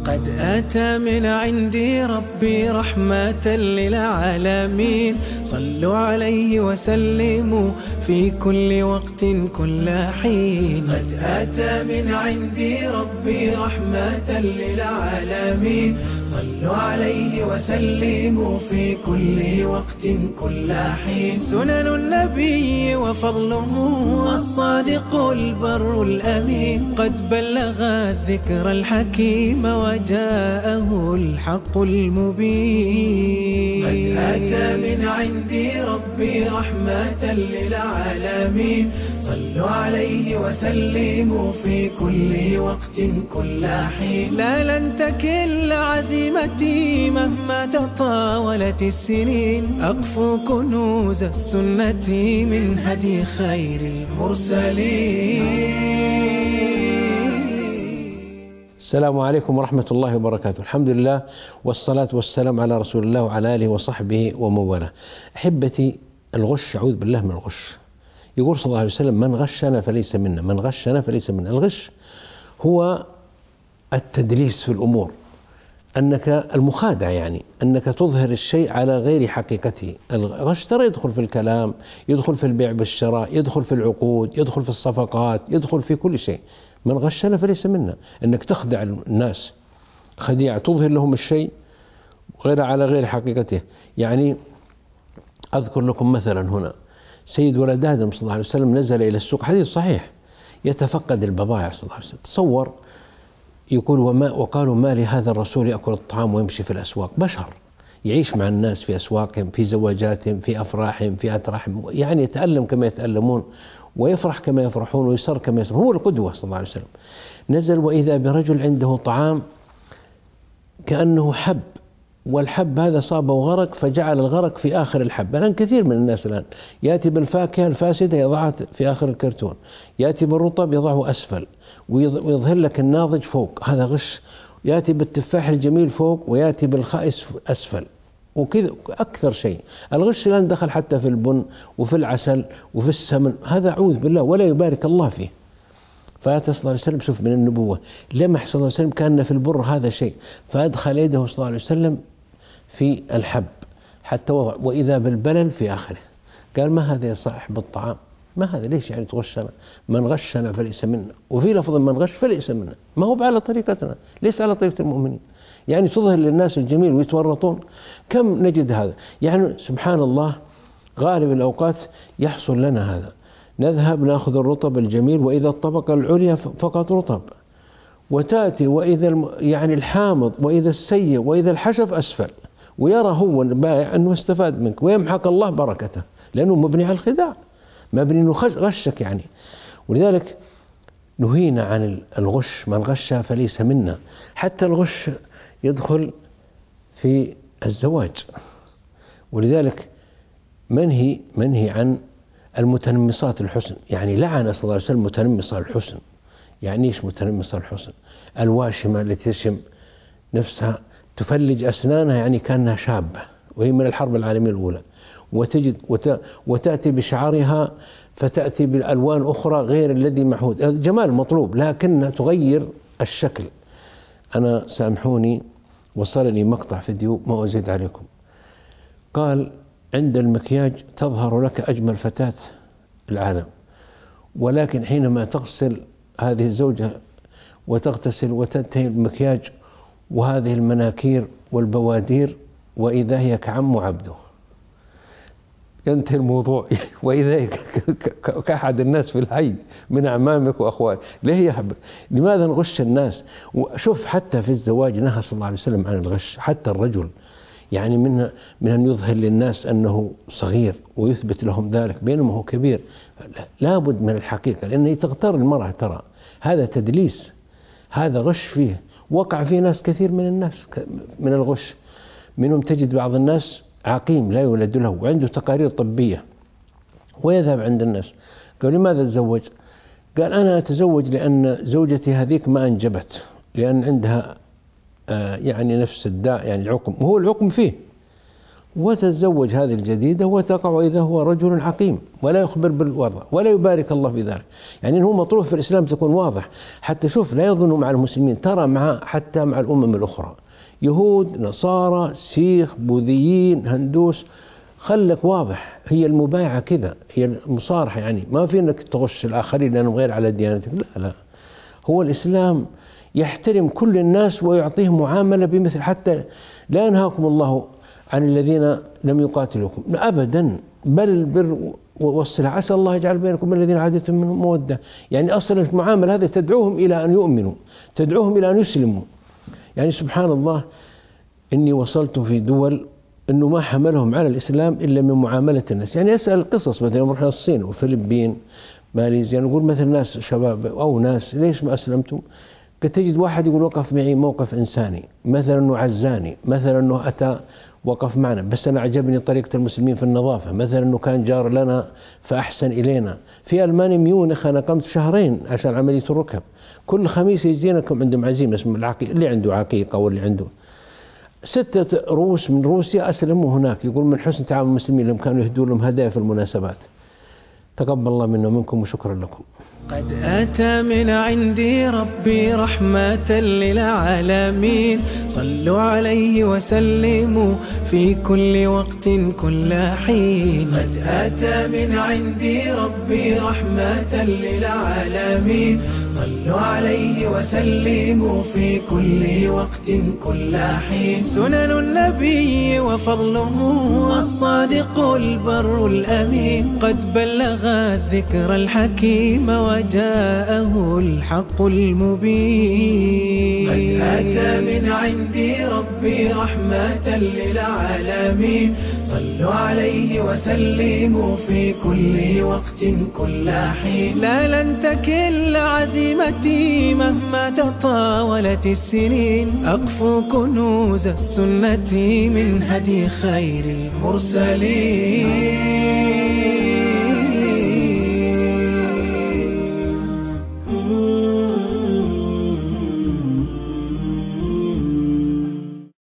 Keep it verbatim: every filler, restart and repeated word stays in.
قد أتى من عندي ربي رحمة للعالمين، صلوا عليه وسلموا في كل وقت كل حين. قد أتى من عندي ربي رحمة للعالمين، صلوا عليه وسلموا في كل وقت كل حين. سنن النبي وفضله الصادق البر الأمين، قد بلغ الذكر الحكيم وجاءه الحق المبين. قد أتى من عندي ربي رحمة للعالمين، صلوا عليه وسلموا في كل وقت كل حين. لا لن تكل عزيمتي مهما تطاولت السنين، أقفو كنوز السنة من هدي خير المرسلين. السلام عليكم ورحمة الله وبركاته. الحمد لله والصلاة والسلام على رسول الله وعلى آله وصحبه ومن والاه. أحبتي، الغش أعوذ بالله من الغش. يقول صلى الله عليه وسلم: من غشنا فليس منا، من غشنا فليس منا. الغش هو التدليس في الأمور، أنك المخادع، يعني أنك تظهر الشيء على غير حقيقته. الغش ترى يدخل في الكلام، يدخل في البيع بالشراء، يدخل في العقود، يدخل في الصفقات، يدخل في كل شيء. من غشنا فليس منا، أنك تخدع الناس خديعة، تظهر لهم الشيء غير على غير حقيقته. يعني أذكر لكم مثلا هنا سيد ولد آدم صلى الله عليه وسلم نزل إلى السوق، حديث صحيح، يتفقد البضائع صلى الله عليه وسلم. تصور، يقول: وما وقالوا ما لهذا الرسول يأكل الطعام ويمشي في الأسواق. بشر يعيش مع الناس في أسواقهم، في زواجاتهم، في أفراحهم، في أتراحهم، يعني يتألم كما يتألمون ويفرح كما يفرحون ويسر كما يسرون. هو القدوة صلى الله عليه وسلم. نزل وإذا برجل عنده طعام كأنه حب، والحب هذا صاب وغرق، فجعل الغرق في آخر الحب. الآن كثير من الناس الآن يأتي بالفاكهة الفاسدة يضعها في آخر الكرتون، يأتي بالرطب يضعه أسفل ويظهر لك الناضج فوق، هذا غش. يأتي بالتفاح الجميل فوق ويأتي بالخائس أسفل، وكذا أكثر شيء. الغش الآن دخل حتى في البن وفي العسل وفي السمن، هذا أعوذ بالله ولا يبارك الله فيه. فأتى صلى الله عليه وسلم، شوف من النبوة، لمح صلى الله عليه وسلم كان في البر هذا شيء، فأدخل يده صلى الله عليه وسلم في الحب حتى وضع، وإذا بالبلل في آخره. قال: ما هذا يا صاحب الطعام؟ ما هذا؟ ليش يعني تغشنا؟ من غشنا فليس منا. وفي لفظ: من غش فليس منا. ما هو على طريقتنا، ليس على طريقة المؤمنين. يعني تظهر للناس الجميل ويتورطون. كم نجد هذا، يعني سبحان الله، غالب الأوقات يحصل لنا هذا. نذهب نأخذ الرطب الجميل، وإذا الطبقة العليا فقط رطب، وتأتي وإذا يعني الحامض وإذا السيء وإذا الحشف أسفل، ويرى هو البائع أنه استفاد منك ويمحق الله بركته، لأنه مبني على الخداع، مبني أنه غشك يعني. ولذلك نهينا عن الغش، من غش فليس منا. حتى الغش يدخل في الزواج، ولذلك منهي منهي عن المتنمصات الحسن. يعني لعن صلى الله عليه وسلم متنمصة الحسن. يعني إيش متنمصة الحسن؟ الواشمة التي تشم نفسها، تفلج أسنانها يعني كأنها شابة وهي من الحرب العالمية الأولى، وتجد وت... وتأتي بشعرها فتأتي بالألوان أخرى غير الذي معهود. الجمال مطلوب لكنها تغير الشكل. أنا سامحوني، وصلني مقطع فيديو ما أزيد عليكم. قال: عند المكياج تظهر لك أجمل فتاة العالم، ولكن حينما تغسل هذه الزوجة وتغتسل وتنتهي المكياج وهذه المناكير والبوادير، وإذا هي كعم عبده. ينتهي الموضوع وإذا هي كأحد الناس في الحي من أعمامك وأخوانك. ليه يا حب؟ لماذا نغش الناس؟ وشوف حتى في الزواج نهى صلى الله عليه وسلم عن الغش. حتى الرجل يعني من من أن يظهر للناس أنه صغير ويثبت لهم ذلك بينما هو كبير. لابد من الحقيقة، لأنه تغتر المرأة. ترى هذا تدليس، هذا غش فيه. وقع فيه ناس كثير من الناس من الغش. منهم تجد بعض الناس عقيم لا يولد له وعنده تقارير طبية، ويذهب عند الناس. قال: لماذا تزوج؟ قال: أنا أتزوج لأن زوجتي هذيك ما أنجبت، لأن عندها آه يعني نفس الداء، يعني العقم، وهو العقم فيه. وتتزوج هذه الجديدة وتقع إذا هو رجل عقيم ولا يخبر بالوضع ولا يبارك الله في ذلك. يعني هو مطروح في الإسلام تكون واضح. حتى شوف لا يظن مع المسلمين، ترى مع حتى مع الأمم الأخرى يهود نصارى سيخ بوذيين هندوس، خلك واضح. هي المبايعة كذا، هي المصارحة، يعني ما في أنك تغش الآخرين لأنهم غير على ديانتك، لا لا. هو الإسلام يحترم كل الناس ويعطيهم معاملة بمثل، حتى لا ينهاكم الله عن الذين لم يقاتلوكم أبدا، بل البر والصلة عسى الله يجعل بينكم الذين عادتم منهم مودة. يعني أصلا المعاملة هذا تدعوهم إلى أن يؤمنوا، تدعوهم إلى أن يسلموا. يعني سبحان الله، إني وصلت في دول إنه ما حملهم على الإسلام إلا من معاملة الناس. يعني أسأل قصص مثلا يوم رحنا الصين وفلبين ماليزيا، نقول مثلا ناس شباب أو ناس ليش ما أسلمتم؟ قد تجد واحد يقول وقف معي موقف إنساني، مثلا أنه عزاني، مثلا أنه أتى وقف معنا، بس أنا عجبني طريقة المسلمين في النظافة، مثلا أنه كان جار لنا فأحسن إلينا. في ألمانيا ميونخ أنا قمت شهرين عشان عملية الركب، كل خميس يجينكم عندهم عزيمة اسمه العقيقة، اللي عنده عقيقة واللي عنده ستة روس من روسيا أسلموا هناك. يقول من حسن تعامل المسلمين لهم كانوا يهدوا لهم هدايا في المناسبات. تقبل الله منا ومنكم وشكرا لكم. قد أتى من عندي ربي رحمة للعالمين، صلوا عليه وسلموا في كل وقت كل حين. قد أتى من عندي ربي رحمة للعالمين، صلوا عليه وسلموا في كل وقت كل حين. سنن النبي وفضله الصادق البر الأمين، قد بلغ الذكر الحكيم وجاءه الحق المبين. قد أتى من عندي ربي رحمة للعالمين، صلوا عليه وسلموا في كل وقت كل حين. لا لن تكل عزيمتي مهما تطاولت السنين، أقفو كنوز السنة من هدي خير المرسلين.